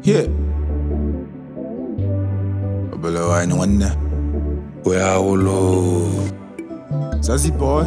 Yeah. Below I know one. We are all Sassy boy.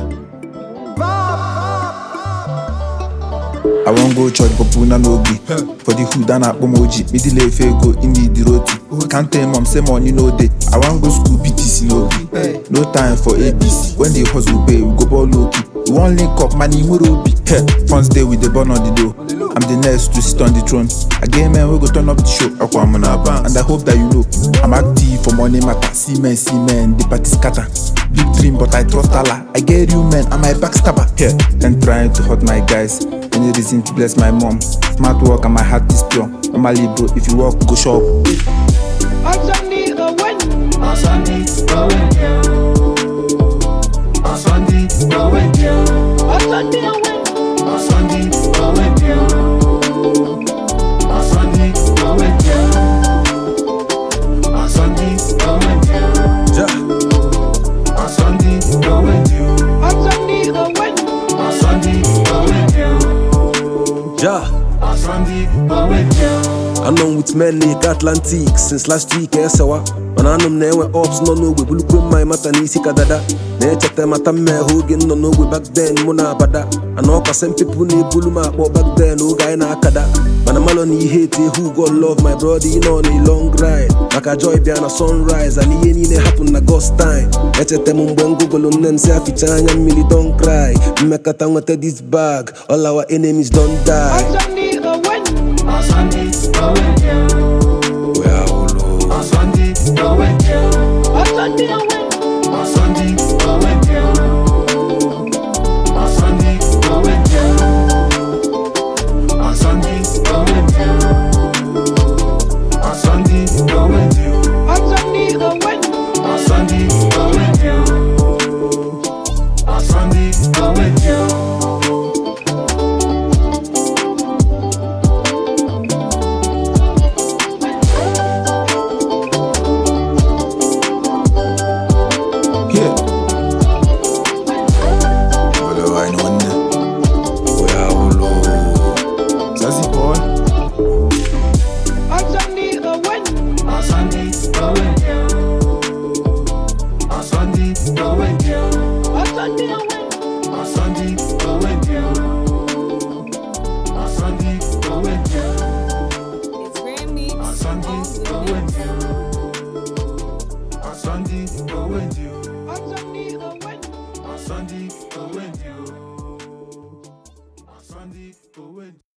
I won't go church, but Puna no be. For the hood and up emoji, me delay go in the roti. Can't tell mom, say money no day. I want go school BTC no be. No time for ABC. When the hustle pay, we go ball low key. We won't link up, money Murubi. Funds day with the burn on the door. I'm the next to sit on the throne. Again, man, we go turn up the show. And I hope that you know I'm active for money matter. See men, the party scatter. Big dream, but I trust Allah. I get you, man, I'm my backstabber. And trying to hurt my guys. Any reason to bless my mom. Smart work and my heart is pure. Normally, bro, if you walk, go shop. I'm known with men like Atlantic since last week, sawa. Man, I know never ops, no we will look with my matanisi kadada. Nature them at a me hogan, no we back then, Mona Bada. I know some people need Buluma, but back then, no guy na kada. Man, I'm only hate who got love my brother, you know, on a long ride. Like a joy behind a sunrise, and he ain't happen a ghost time. Nature them on Google on them, say, if it's don't cry. Make a tongue with this bag, all our enemies don't die.